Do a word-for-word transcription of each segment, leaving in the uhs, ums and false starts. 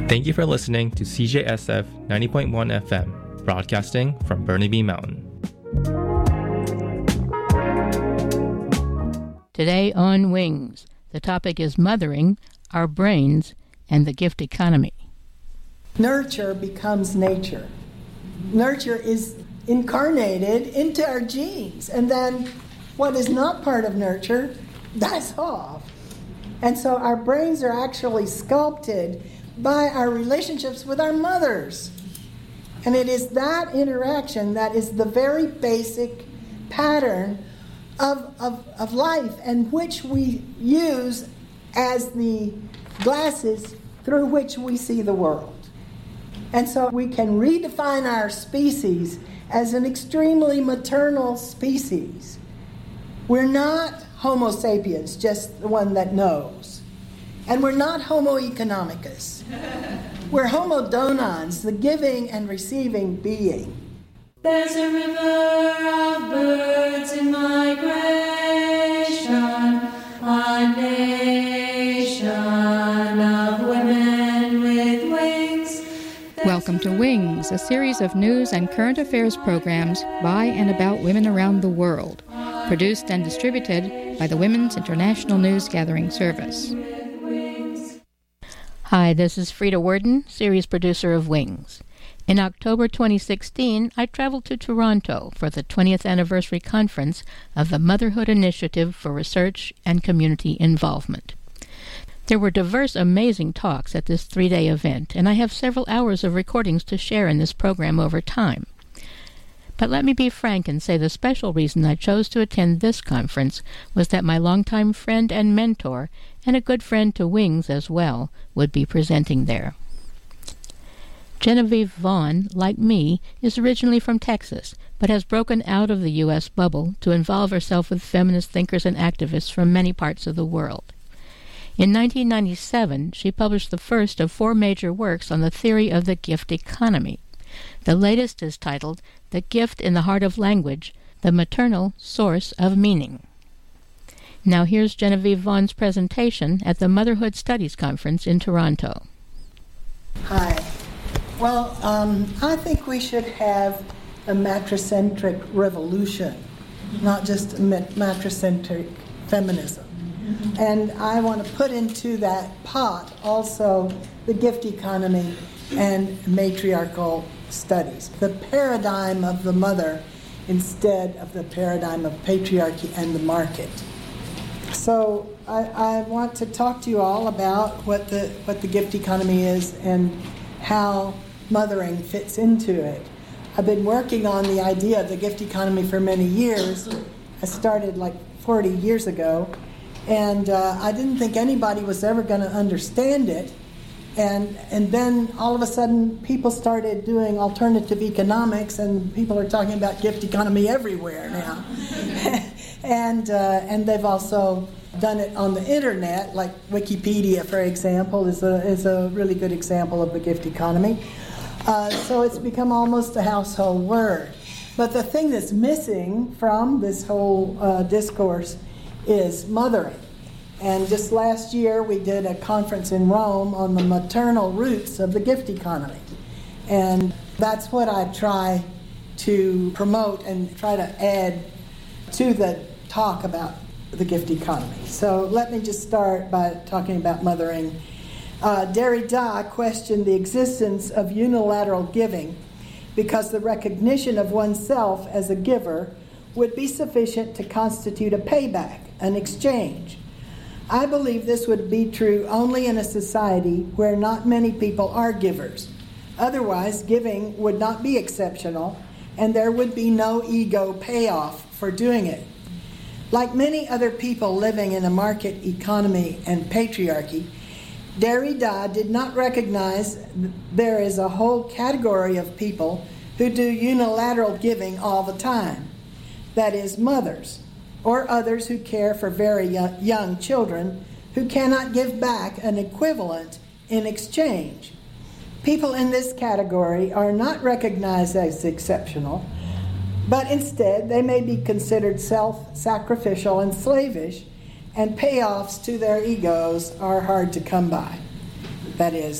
Thank you for listening to C J S F ninety point one F M, broadcasting from Burnaby Mountain. Today on Wings, the topic is mothering, our brains, and the gift economy. Nurture becomes nature. Nurture is incarnated into our genes, and then what is not part of nurture dies off. And so our brains are actually sculpted by our relationships with our mothers. And it is that interaction that is the very basic pattern of, of, of life, and which we use as the glasses through which we see the world. And so we can redefine our species as an extremely maternal species. We're not Homo sapiens, just the one that knows. And we're not Homo economicus. We're Homo donans, the giving and receiving being. There's a river of birds in migration, a nation of women with wings. There's Welcome to Wings, a series of news and current affairs programs by and about women around the world, produced and distributed by the Women's International News Gathering Service. Hi, this is Frida Worden, series producer of Wings. In October twenty sixteen, I traveled to Toronto for the twentieth anniversary conference of the Motherhood Initiative for Research and Community Involvement. There were diverse, amazing talks at this three-day event, and I have several hours of recordings to share in this program over time. But let me be frank and say the special reason I chose to attend this conference was that my longtime friend and mentor, and a good friend to Wings as well, would be presenting there. Genevieve Vaughn, like me, is originally from Texas, but has broken out of the U S bubble to involve herself with feminist thinkers and activists from many parts of the world. In nineteen ninety-seven, she published the first of four major works on the theory of the gift economy. The latest is titled The Gift in the Heart of Language, the Maternal Source of Meaning. Now here's Genevieve Vaughn's presentation at the Motherhood Studies Conference in Toronto. Hi. Well, um, I think we should have a matricentric revolution, not just a matricentric feminism. And I want to put into that pot also the gift economy and matriarchal studies, the paradigm of the mother instead of the paradigm of patriarchy and the market. So I, I want to talk to you all about what the what the gift economy is and how mothering fits into it. I've been working on the idea of the gift economy for many years. I started like forty years ago, and uh, I didn't think anybody was ever going to understand it. And and then all of a sudden people started doing alternative economics, and people are talking about gift economy everywhere now. and uh, and they've also done it on the internet, like Wikipedia, for example, is a is a really good example of the gift economy. Uh, so it's become almost a household word. But the thing that's missing from this whole uh, discourse is mothering. And just last year we did a conference in Rome on the maternal roots of the gift economy. And that's what I try to promote and try to add to the talk about the gift economy. So let me just start by talking about mothering. Uh, Derrida questioned the existence of unilateral giving because the recognition of oneself as a giver would be sufficient to constitute a payback, an exchange. I believe this would be true only in a society where not many people are givers. Otherwise, giving would not be exceptional, and there would be no ego payoff for doing it. Like many other people living in a market economy and patriarchy, Derrida did not recognize there is a whole category of people who do unilateral giving all the time. That is, mothers, or others who care for very young children who cannot give back an equivalent in exchange. People in this category are not recognized as exceptional, but instead they may be considered self-sacrificial and slavish, and payoffs to their egos are hard to come by. That is,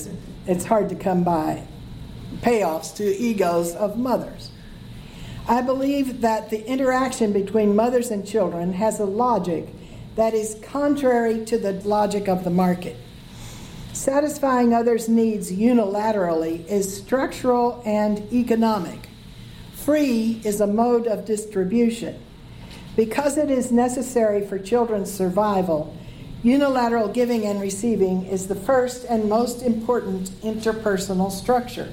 it's hard to come by payoffs to egos of mothers. I believe that the interaction between mothers and children has a logic that is contrary to the logic of the market. Satisfying others' needs unilaterally is structural and economic. Free is a mode of distribution. Because it is necessary for children's survival, unilateral giving and receiving is the first and most important interpersonal structure.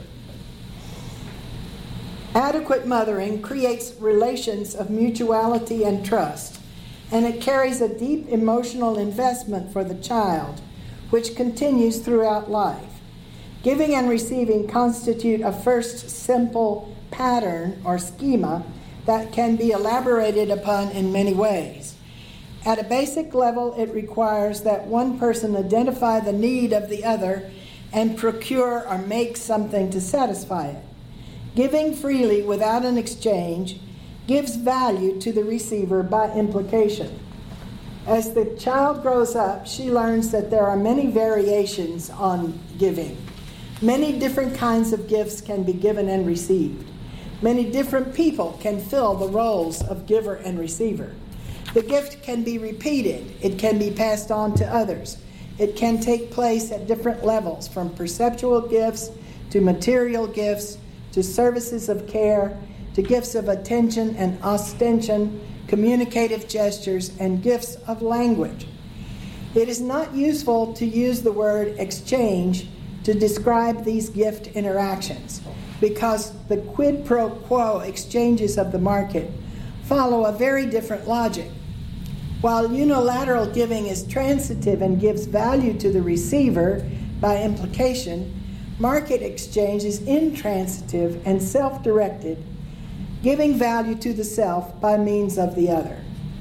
Adequate mothering creates relations of mutuality and trust, and it carries a deep emotional investment for the child, which continues throughout life. Giving and receiving constitute a first simple pattern or schema that can be elaborated upon in many ways. At a basic level, it requires that one person identify the need of the other and procure or make something to satisfy it. Giving freely without an exchange gives value to the receiver by implication. As the child grows up, she learns that there are many variations on giving. Many different kinds of gifts can be given and received. Many different people can fill the roles of giver and receiver. The gift can be repeated. It can be passed on to others. It can take place at different levels, from perceptual gifts to material gifts, to services of care, to gifts of attention and ostension, communicative gestures, and gifts of language. It is not useful to use the word exchange to describe these gift interactions, because the quid pro quo exchanges of the market follow a very different logic. While unilateral giving is transitive and gives value to the receiver by implication, market exchange is intransitive and self-directed, giving value to the self by means of the other.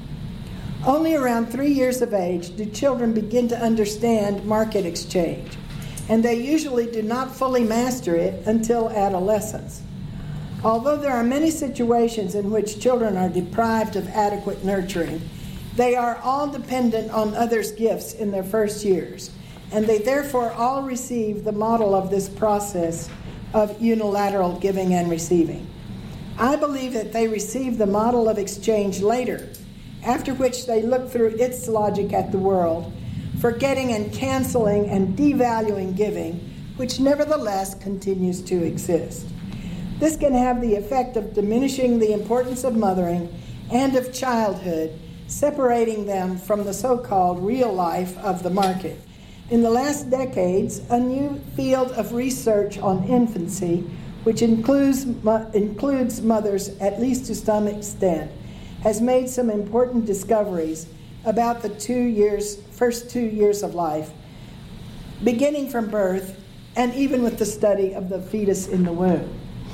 Only around three years of age do children begin to understand market exchange, and they usually do not fully master it until adolescence. Although there are many situations in which children are deprived of adequate nurturing, they are all dependent on others' gifts in their first years, and they therefore all receive the model of this process of unilateral giving and receiving. I believe that they receive the model of exchange later, after which they look through its logic at the world, forgetting and canceling and devaluing giving, which nevertheless continues to exist. This can have the effect of diminishing the importance of mothering and of childhood, separating them from the so-called real life of the market. In the last decades, a new field of research on infancy, which includes, includes mothers at least to some extent, has made some important discoveries about the two years, first two years of life, beginning from birth and even with the study of the fetus in the womb.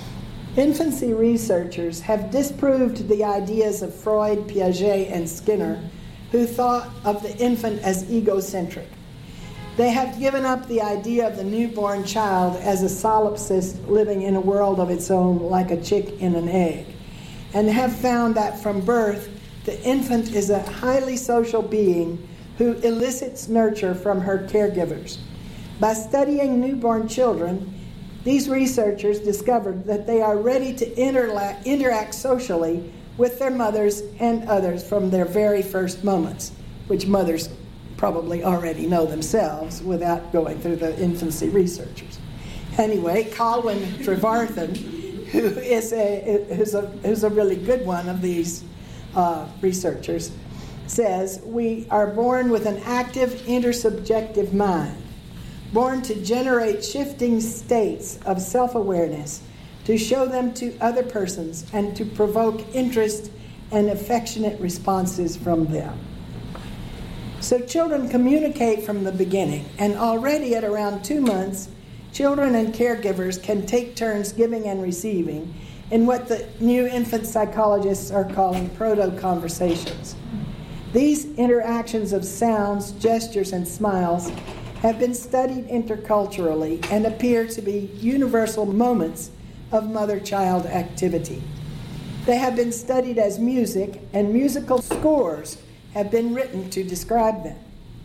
Infancy researchers have disproved the ideas of Freud, Piaget, and Skinner, who thought of the infant as egocentric. They have given up the idea of the newborn child as a solipsist living in a world of its own like a chick in an egg, and have found that from birth, the infant is a highly social being who elicits nurture from her caregivers. By studying newborn children, these researchers discovered that they are ready to interla- interact socially with their mothers and others from their very first moments, which mothers probably already know themselves without going through the infancy researchers. Anyway, Colwyn Trevarthen, who is a, who's a, who's a really good one of these uh, researchers, says, "We are born with an active intersubjective mind, born to generate shifting states of self-awareness, to show them to other persons, and to provoke interest and affectionate responses from them." So children communicate from the beginning, and already at around two months, children and caregivers can take turns giving and receiving in what the new infant psychologists are calling proto-conversations. These interactions of sounds, gestures, and smiles have been studied interculturally and appear to be universal moments of mother-child activity. They have been studied as music, and musical scores have been written to describe them.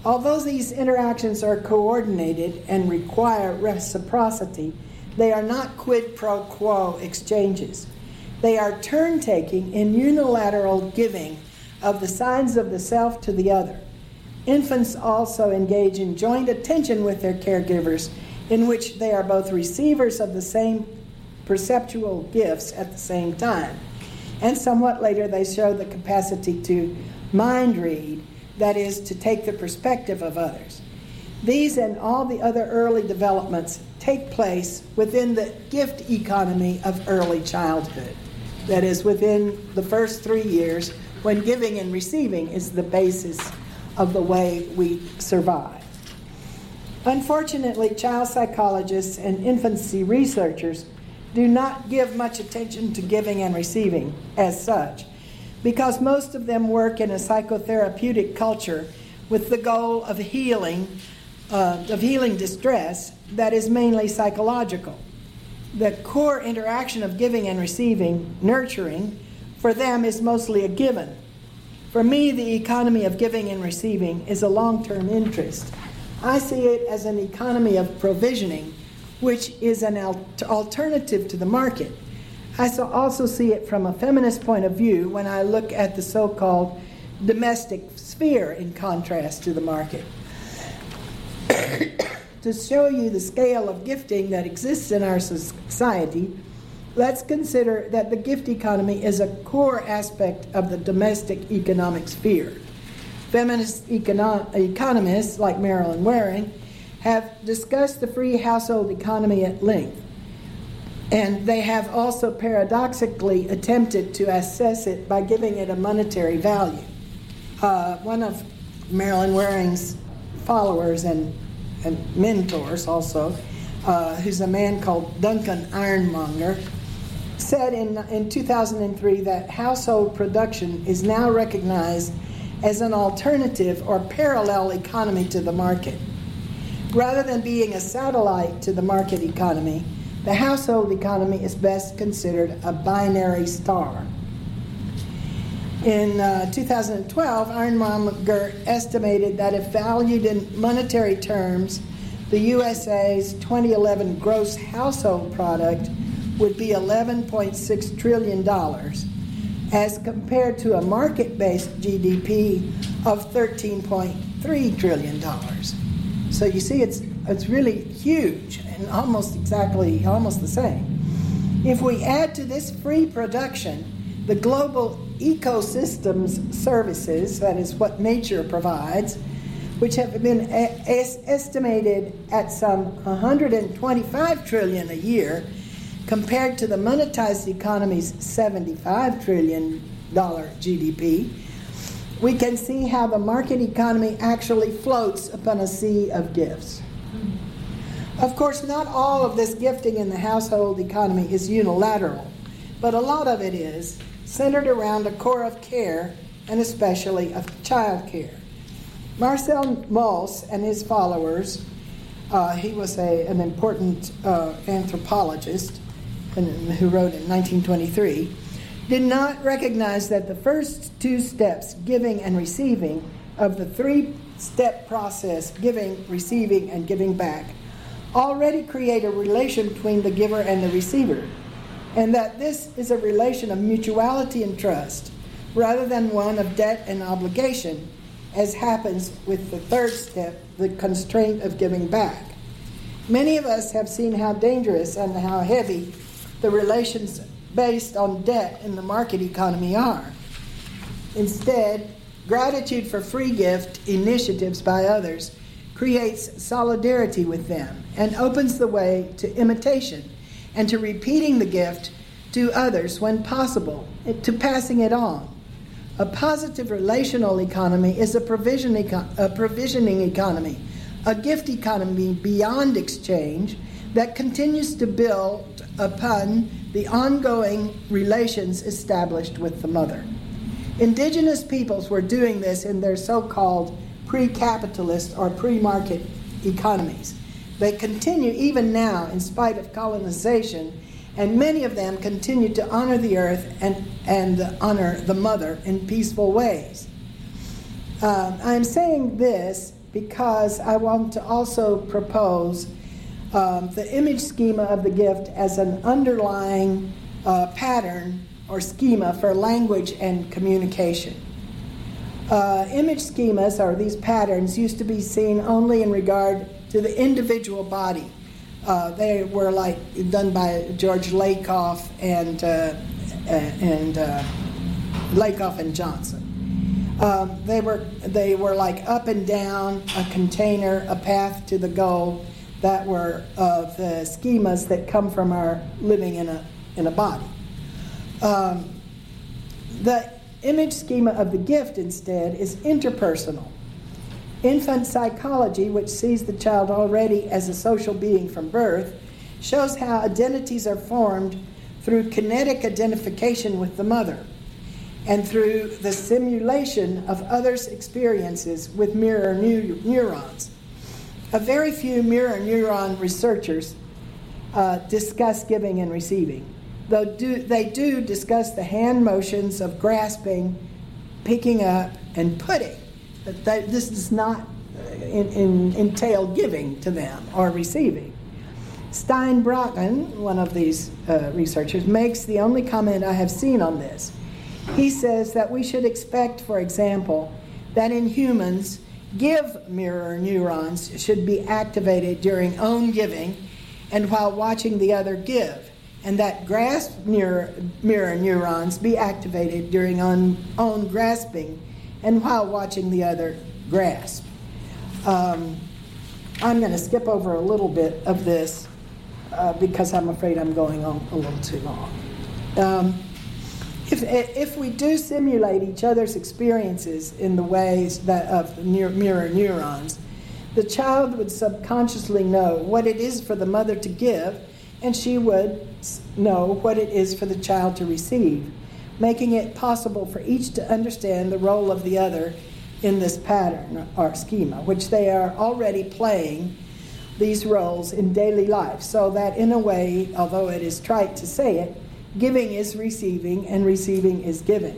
Although these interactions are coordinated and require reciprocity, they are not quid pro quo exchanges. They are turn-taking in unilateral giving of the signs of the self to the other. Infants also engage in joint attention with their caregivers, in which they are both receivers of the same perceptual gifts at the same time. And somewhat later, they show the capacity to mind read, that is, to take the perspective of others. These and all the other early developments take place within the gift economy of early childhood. That is, within the first three years, when giving and receiving is the basis of the way we survive. Unfortunately, child psychologists and infancy researchers do not give much attention to giving and receiving as such, because most of them work in a psychotherapeutic culture with the goal of healing, uh, of healing distress that is mainly psychological. The core interaction of giving and receiving, nurturing, for them is mostly a given. For me, the economy of giving and receiving is a long-term interest. I see it as an economy of provisioning, which is an al- alternative to the market. I so also see it from a feminist point of view when I look at the so-called domestic sphere in contrast to the market. To show you the scale of gifting that exists in our society, let's consider that the gift economy is a core aspect of the domestic economic sphere. Feminist econo- economists like Marilyn Waring have discussed the free household economy at length, and they have also paradoxically attempted to assess it by giving it a monetary value. Uh, one of Marilyn Waring's followers and, and mentors also, uh, who's a man called Duncan Ironmonger, said in, in two thousand three that household production is now recognized as an alternative or parallel economy to the market. Rather than being a satellite to the market economy, the household economy is best considered a binary star. In uh, two thousand twelve, Ironmonger estimated that if valued in monetary terms, the U S A's twenty eleven gross household product would be eleven point six trillion dollars, as compared to a market-based G D P of thirteen point three trillion dollars. So you see, it's it's really huge and almost exactly, almost the same. If we add to this free production the global ecosystems services, that is what nature provides, which have been a- a- estimated at some one hundred twenty-five trillion dollars a year, compared to the monetized economy's seventy-five trillion dollars G D P, we can see how the market economy actually floats upon a sea of gifts. Of course, not all of this gifting in the household economy is unilateral, but a lot of it is, centered around a core of care, and especially of child care. Marcel Mauss and his followers, uh, he was a, an important uh, anthropologist and, who wrote in nineteen twenty-three, did not recognize that the first two steps, giving and receiving, of the three-step process, giving, receiving, and giving back, already create a relation between the giver and the receiver, and that this is a relation of mutuality and trust, rather than one of debt and obligation, as happens with the third step, the constraint of giving back. Many of us have seen how dangerous and how heavy the relations based on debt in the market economy are. Instead, gratitude for free gift initiatives by others creates solidarity with them and opens the way to imitation and to repeating the gift to others when possible, to passing it on. A positive relational economy is a, provision eco- a provisioning economy, a gift economy beyond exchange that continues to build upon the ongoing relations established with the mother. Indigenous peoples were doing this in their so-called pre-capitalist or pre-market economies. They continue even now in spite of colonization, and many of them continue to honor the earth and, and honor the mother in peaceful ways. Uh, I'm saying this because I want to also propose um, the image schema of the gift as an underlying uh, pattern or schema for language and communication. Uh, image schemas, or these patterns, used to be seen only in regard to the individual body. Uh, they were like done by George Lakoff and uh, and uh, Lakoff and Johnson. Um, they were they were like up and down, a container, a path to the goal. That were uh, the schemas that come from our living in a in a body. Um, the image schema of the gift, instead, is interpersonal. Infant psychology, which sees the child already as a social being from birth, shows how identities are formed through kinetic identification with the mother and through the simulation of others' experiences with mirror neu- neurons. A very few mirror neuron researchers uh, discuss giving and receiving, though do, they do discuss the hand motions of grasping, picking up, and putting. But that, this does not in, in, entail giving to them or receiving. Steinbrocken, one of these uh, researchers, makes the only comment I have seen on this. He says that we should expect, for example, that in humans, give mirror neurons should be activated during own giving and while watching the other give, and that grasp mirror, mirror neurons be activated during own, own grasping and while watching the other grasp. Um, I'm going to skip over a little bit of this uh, because I'm afraid I'm going on a little too long. Um, If, if we do simulate each other's experiences in the ways that of mirror neurons, the child would subconsciously know what it is for the mother to give, and she would know what it is for the child to receive, making it possible for each to understand the role of the other in this pattern or schema, which they are already playing these roles in daily life, so that in a way, although it is trite to say it, giving is receiving, and receiving is giving.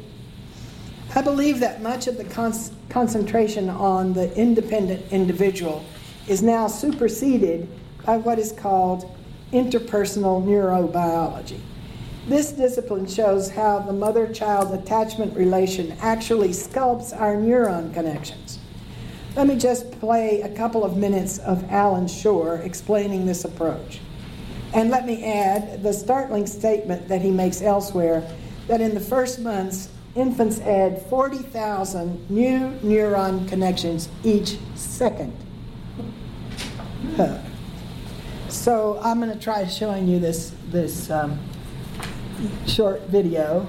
I believe that much of the con- concentration on the independent individual is now superseded by what is called interpersonal neurobiology. This discipline shows how the mother-child attachment relation actually sculpts our neuron connections. Let me just play a couple of minutes of Alan Shore explaining this approach. And let me add the startling statement that he makes elsewhere, that in the first months, infants add forty thousand new neuron connections each second. Huh. So I'm going to try showing you this, this um, short video.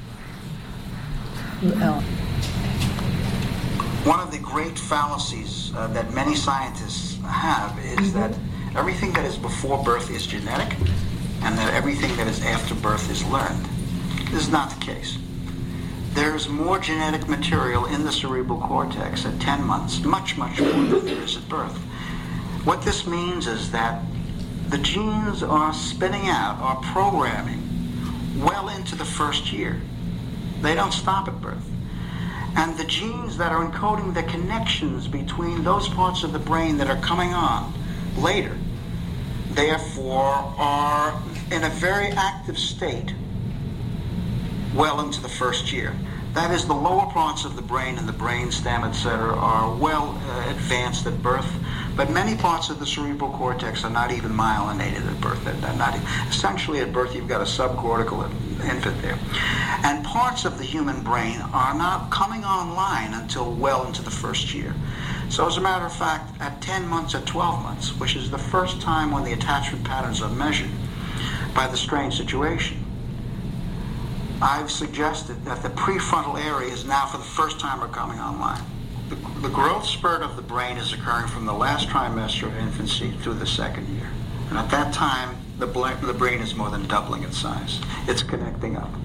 One of the great fallacies uh, that many scientists have is mm-hmm. that everything that is before birth is genetic, and that everything that is after birth is learned. This is not the case. There is more genetic material in the cerebral cortex at ten months, much, much more than there is at birth. What this means is that the genes are spinning out, are programming well into the first year. They don't stop at birth. And the genes that are encoding the connections between those parts of the brain that are coming on later, therefore, are in a very active state well into the first year. That is, the lower parts of the brain and the brain stem, et cetera, are well uh, advanced at birth, but many parts of the cerebral cortex are not even myelinated at birth. They're not even, essentially, at birth, you've got a subcortical infant there. And parts of the human brain are not coming online until well into the first year. So as a matter of fact, at ten months, at twelve months, which is the first time when the attachment patterns are measured by the strain situation, I've suggested that the prefrontal areas now for the first time are coming online. The, the growth spurt of the brain is occurring from the last trimester of infancy through the second year. And at that time, the, bla- the brain is more than doubling its size. It's connecting up.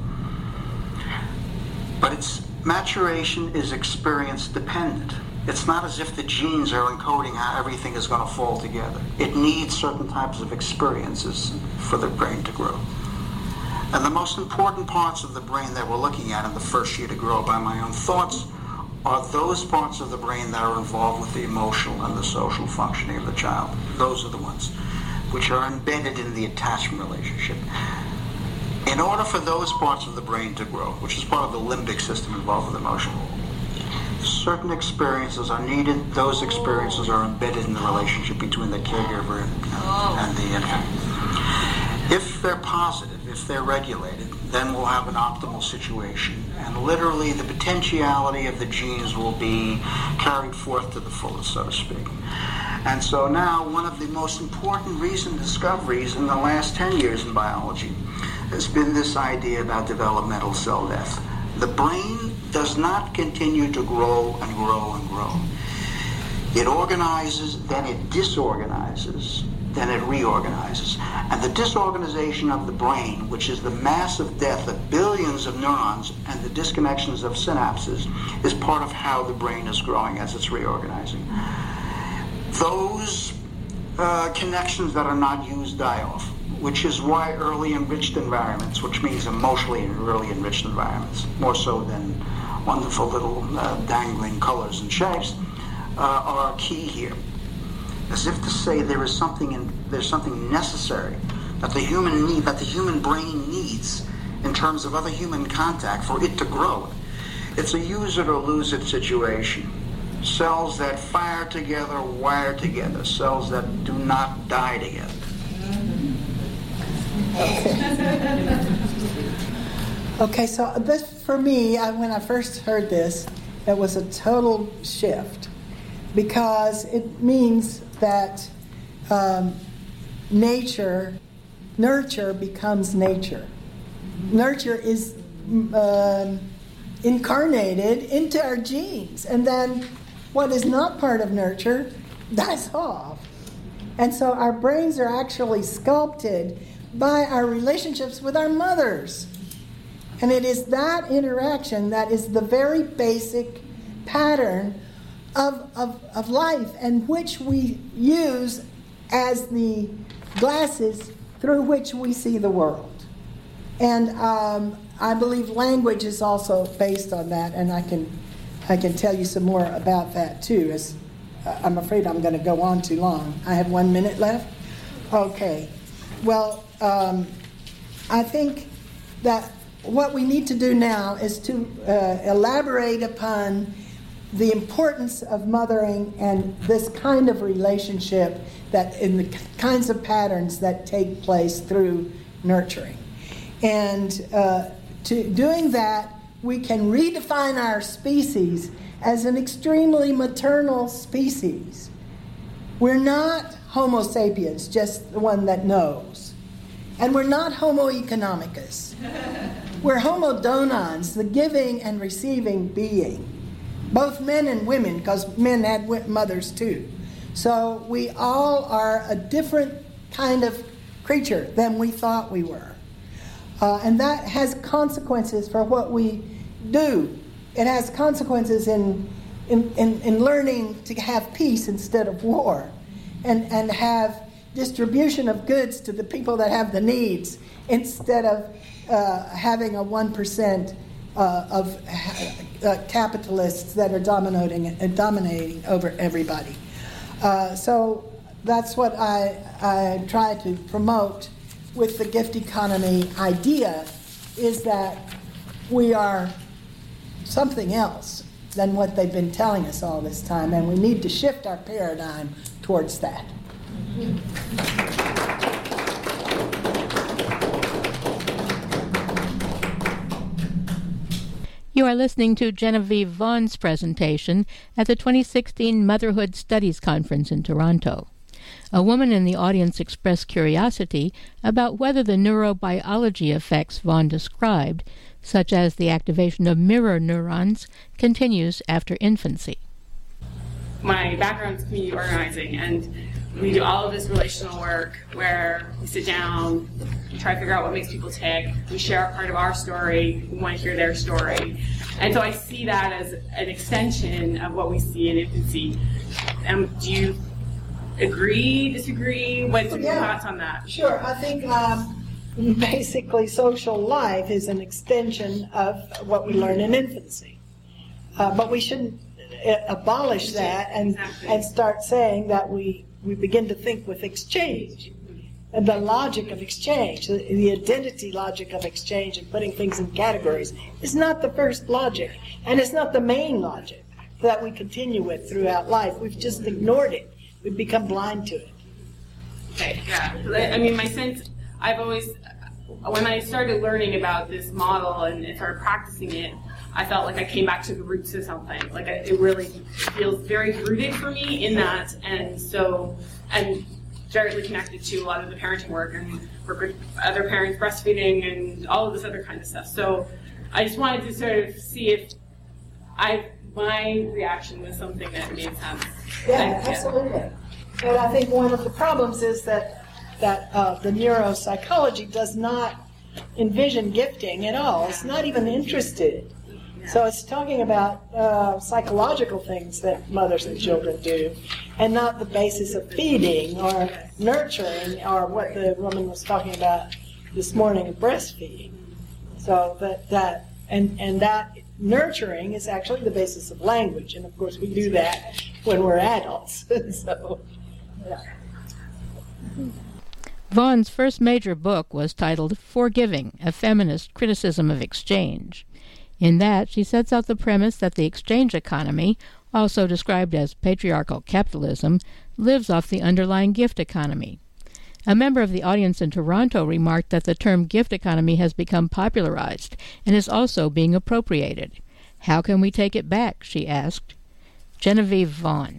But its maturation is experience dependent. It's not as if the genes are encoding how everything is going to fall together. It needs certain types of experiences for the brain to grow. And the most important parts of the brain that we're looking at in the first year to grow, by my own thoughts, are those parts of the brain that are involved with the emotional and the social functioning of the child. Those are the ones which are embedded in the attachment relationship. In order for those parts of the brain to grow, which is part of the limbic system involved with emotion, certain experiences are needed. Those experiences are embedded in the relationship between the caregiver and, and the infant. If they're positive, if they're regulated, then we'll have an optimal situation. And literally the potentiality of the genes will be carried forth to the fullest, so to speak. And so now one of the most important recent discoveries in the last ten years in biology has been this idea about developmental cell death. The brain does not continue to grow and grow and grow. It organizes, then it disorganizes, then it reorganizes. And the disorganization of the brain, which is the massive death of billions of neurons and the disconnections of synapses, is part of how the brain is growing as it's reorganizing. Those uh, connections that are not used die off, which is why early enriched environments, which means emotionally early enriched environments, more so than wonderful little uh, dangling colors and shapes, uh, are key here. As if to say there is something in, there's something necessary that the human need, that the human brain needs in terms of other human contact for it to grow. It's a use it or lose it situation. Cells that fire together, wire together. Cells that do not die together. Okay. Okay, so this, for me, I, when I first heard this, it was a total shift, because it means that um, nature, nurture becomes nature. Nurture is um, incarnated into our genes, and then what is not part of nurture dies off. And so our brains are actually sculpted by our relationships with our mothers. And it is that interaction that is the very basic pattern of, of, of life, and which we use as the glasses through which we see the world. And um, I believe language is also based on that, and I can I can tell you some more about that too. As uh, I'm afraid I'm going to go on too long. I have one minute left. Okay. Well, um, I think that what we need to do now is to uh, elaborate upon the importance of mothering and this kind of relationship, that in the kinds of patterns that take place through nurturing. And uh, to doing that, we can redefine our species as an extremely maternal species. We're not Homo sapiens, just the one that knows. And we're not Homo economicus. We're Homo donans, the giving and receiving being. Both men and women, because men had mothers too. So we all are a different kind of creature than we thought we were. Uh, and that has consequences for what we do. It has consequences in, in, in, in learning to have peace instead of war, and, and have distribution of goods to the people that have the needs instead of uh, having a one percent uh, of uh, capitalists that are dominating, uh, dominating over everybody. Uh, so that's what I, I try to promote with the gift economy idea, is that we are something else than what they've been telling us all this time, and we need to shift our paradigm towards that. You are listening to Genevieve Vaughn's presentation at the twenty sixteen Motherhood Studies Conference in Toronto. A woman in the audience expressed curiosity about whether the neurobiology effects Vaughn described, such as the activation of mirror neurons, continues after infancy. My background is community organizing, and we do all of this relational work where we sit down, we try to figure out what makes people tick, we share a part of our story, we want to hear their story. And so I see that as an extension of what we see in infancy. Um, do you agree, disagree? What's your yeah, thoughts on that? Sure. I think um, basically social life is an extension of what we learn in infancy. Uh, but we shouldn't uh, abolish that and Exactly. and start saying that we, we begin to think with exchange. And the logic of exchange, the, the identity logic of exchange and putting things in categories is not the first logic. And it's not the main logic that we continue with throughout life. We've just ignored it. We've become blind to it. Okay, yeah. I mean, my sense, I've always, when I started learning about this model and started practicing it, I felt like I came back to the roots of something. Like I, it really feels very rooted for me in that, and so, and directly connected to a lot of the parenting work and work with other parents breastfeeding and all of this other kind of stuff. So I just wanted to sort of see if I, my reaction was something that made sense. Yeah, And, absolutely. And I think one of the problems is that that uh, the neuropsychology does not envision gifting at all. It's not even interested. So it's talking about uh, psychological things that mothers and children do, and not the basis of feeding or nurturing or what the woman was talking about this morning, breastfeeding. So that that and and that nurturing is actually the basis of language, and of course we do that when we're adults. So, yeah. Vaughan's first major book was titled Forgiving, A Feminist Criticism of Exchange. In that, she sets out the premise that the exchange economy, also described as patriarchal capitalism, lives off the underlying gift economy. A member of the audience in Toronto remarked that the term gift economy has become popularized and is also being appropriated. How can we take it back, she asked. Genevieve Vaughn.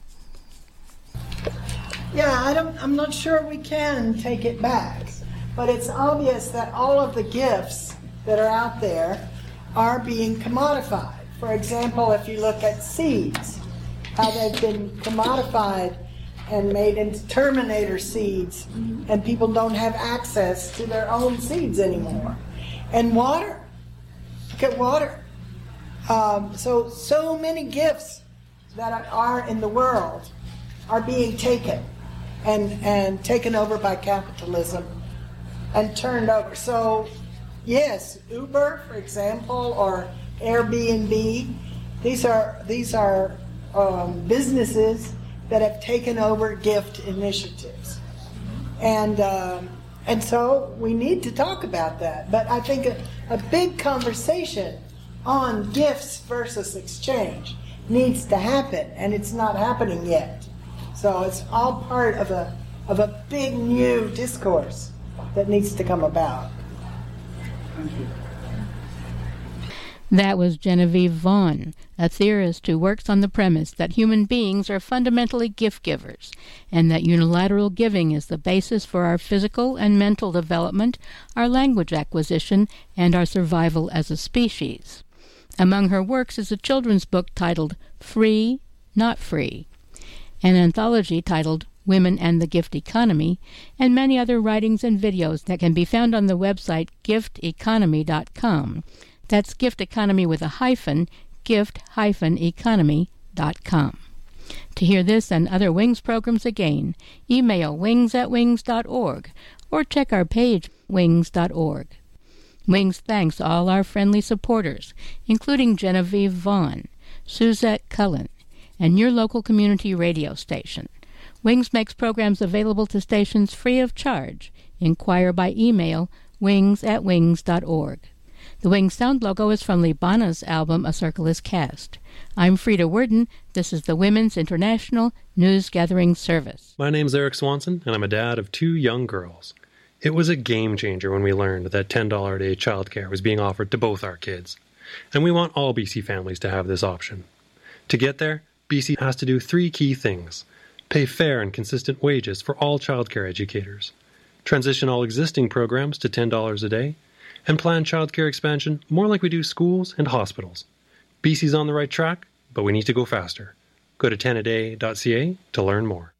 Yeah, I don't, I'm not sure we can take it back, but it's obvious that all of the gifts that are out there are being commodified. For example, if you look at seeds, how they've been commodified and made into Terminator seeds, and people don't have access to their own seeds anymore. And water, look at water. Um, so, so many gifts that are in the world are being taken and, and taken over by capitalism and turned over. So, yes, Uber, for example, or Airbnb, these are these are um, businesses that have taken over gift initiatives, and um, and so we need to talk about that. But I think a, a big conversation on gifts versus exchange needs to happen, and it's not happening yet. So it's all part of a of a big new discourse that needs to come about. Thank you. That was Genevieve Vaughn, a theorist who works on the premise that human beings are fundamentally gift givers, and that unilateral giving is the basis for our physical and mental development, our language acquisition, and our survival as a species. Among her works is a children's book titled Free, Not Free, an anthology titled Women and the Gift Economy, and many other writings and videos that can be found on the website gift economy dot com. That's gift economy with a hyphen, gift economy dot com. To hear this and other Wings programs again, email wings at wings dot org or check our page, wings dot org. Wings thanks all our friendly supporters, including Genevieve Vaughn, Suzette Cullen, and your local community radio station. Wings makes programs available to stations free of charge. Inquire by email, wings at wings dot org. The Wings sound logo is from Libana's album A Circle is Cast. I'm Frida Worden. This is the Women's International News Gathering Service. My name's Eric Swanson, and I'm a dad of two young girls. It was a game changer when we learned that ten dollars a day childcare was being offered to both our kids. And we want all B C families to have this option. To get there, B C has to do three key things. Pay fair and consistent wages for all childcare educators. Transition all existing programs to ten dollars a day. And plan childcare expansion more like we do schools and hospitals. B C's on the right track, but we need to go faster. Go to ten a day dot c a to learn more.